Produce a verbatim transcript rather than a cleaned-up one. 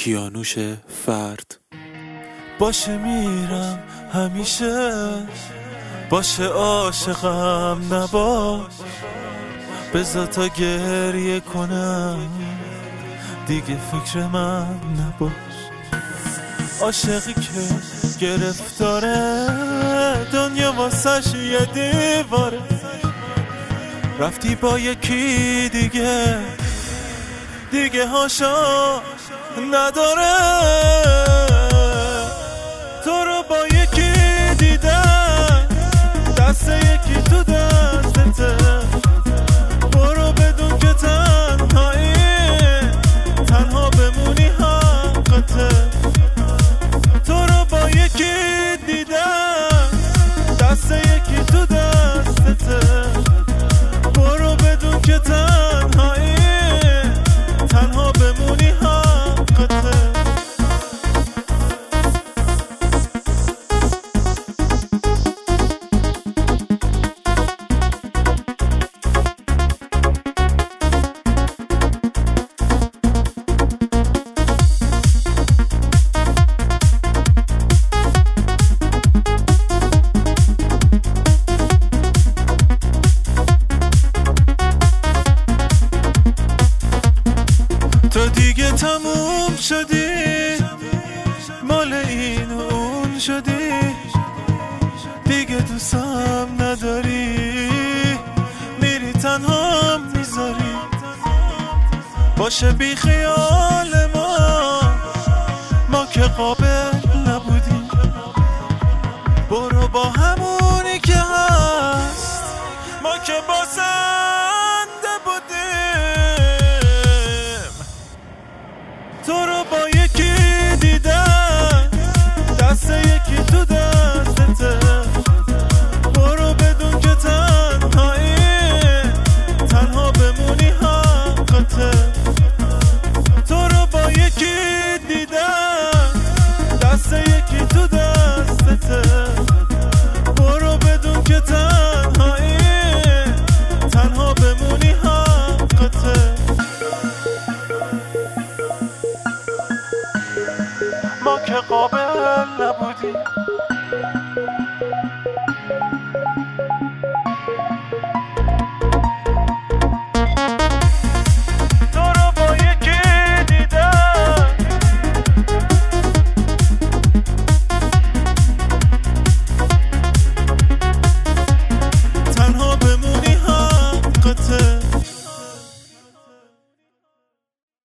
کیانوش فرد. باشه میرم همیشه، باشه عاشقم نباش، بذار تا گریه کنم دیگه فکر من نباش. عاشقی که گرفتاره دنیا واسش یه دیواره، رفتی با یکی دیگه دیگه هاشا نداره. تو رو با یکی دیدم، دست یکی تو دستته، برو بدون که تنهایی، تنها بمونی حقته. تو رو با یکی دیدم، دست یکی تو دستته، برو بدون که تنهایی، تنها بمونی حقته. تو دیگه تموم شدی، مال این و اون شدی، دیگه دوستم نداری، میری تنها میذاری. باشه بی خیال ما، ما که قابل نبودیم، برو با همونی که هست، ما که بازنده بودیم. تو رو با یکی دیدم، دست یکی تو دستته، برو بدون که تنهایی، تنها بمونی حقته. تو رو با یکی دیدم، دست یکی تو دستته، برو بدون که تنهایی، تنها بمونی حقته. ما که قابل نبودیم،